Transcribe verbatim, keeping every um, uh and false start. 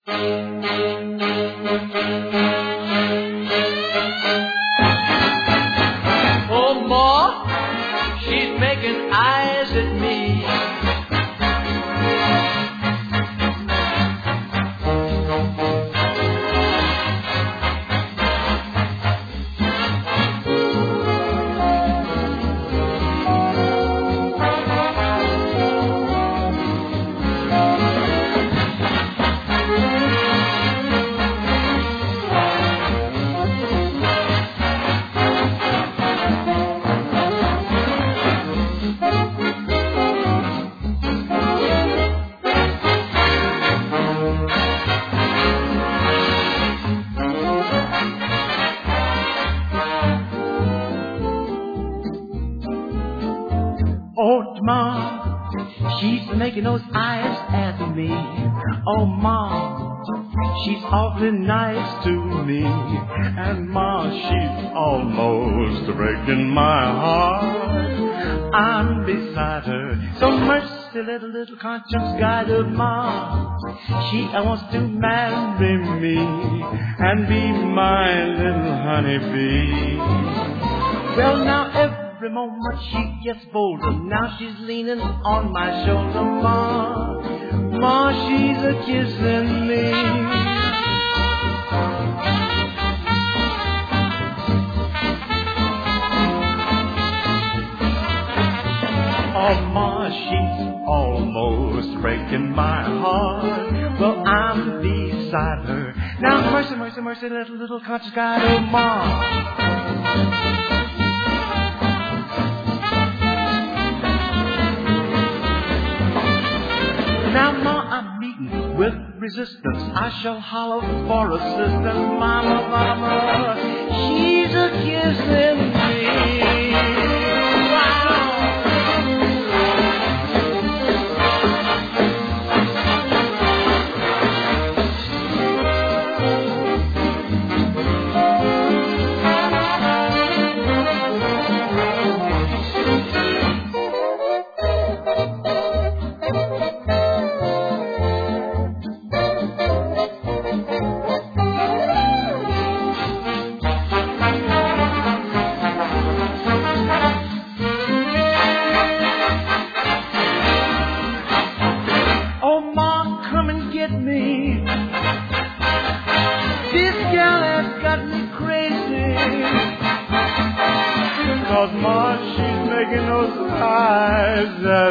Oh, Ma, she's making eyes at me. Oh, Ma, she's making those eyes at me. Oh, Ma, she's awfully nice to me. And Ma, she's almost breaking my heart. I'm beside her, so mercy, little, little conscience guided Ma. She wants to marry me and be my little honeybee. Well, now every moment she gets bolder. Now she's leaning on my shoulder, Ma. Ma, she's a kissing me. Oh, Ma, she's almost breaking my heart. Well, I'm beside her. Now, mercy, mercy, mercy, little, little conscious guide, oh, Ma. Now, Ma, I'm meeting with resistance. I shall holler for assistance. Mama, mama, she's a kissing me. Wow. Oh, Ma, come and get me. This girl has got me crazy. Cause Ma, she's making those eyes